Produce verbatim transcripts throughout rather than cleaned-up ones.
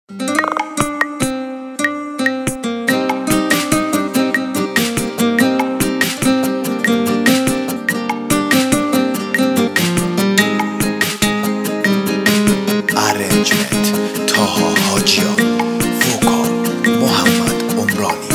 ارنجمنت طاها حاجیان، وکال محمد عمرانی.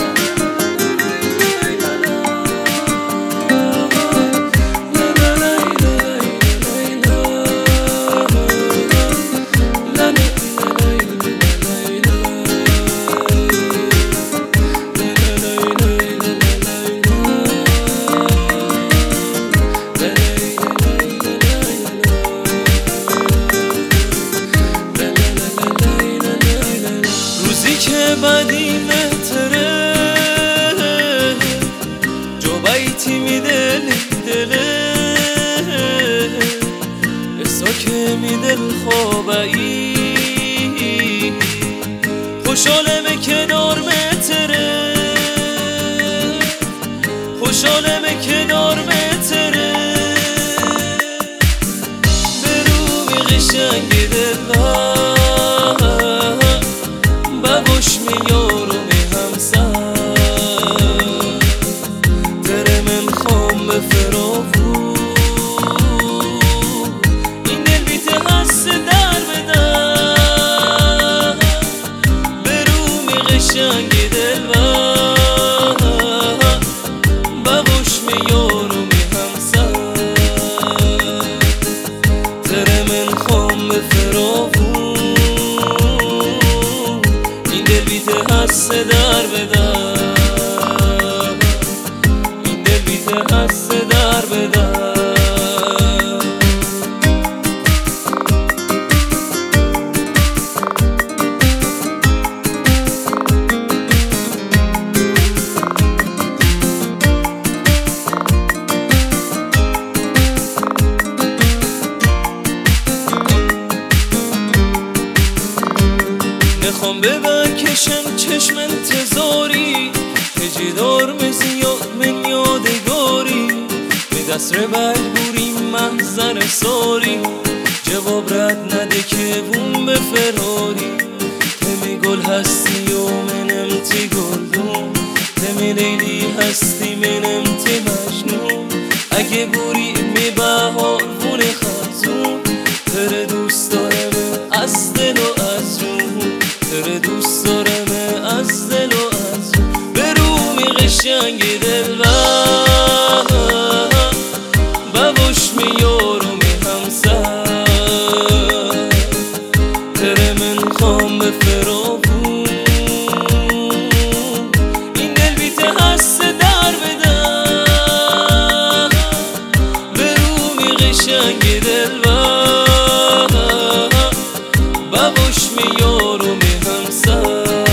که بدی مهتره جو بیتی میدل دله اسا که میدل خوابایی خوشحالمه کنار متره خوشحالمه کنار متره برومی قشنگ دلم ببوش میارو می همسر تره من خوام به فراغو این دل بیته هست در بدن برو می قشنگ دل ببوش میارو می همسر تره من خوام به فراغو هست در بدن این دل بیته هست در بدن میخوام ببکشم چشم انتظاری که جدار مزیاد من یادگاری به دست رو بلبوری منظر ساری جواب رد نده که بوم به فراری تمی گل هستی و منم تی گلدون تمی لیلی هستی منم تی مجنون اگه بوری می بهار وون خزون تره دوست دارم از دل و از رو تره دوست دارم از دل و از برومی قشنگ دل ببوش میارو می همسر تره من خوام به فراغون این دل بیته هست در بدن برومی قشنگ دل ببوش میارو می همسر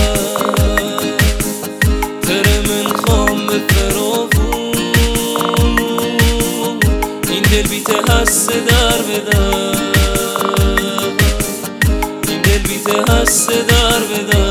تره من خوام به فراغون این دل بیته هست در بدن این دل بیته هست در بدن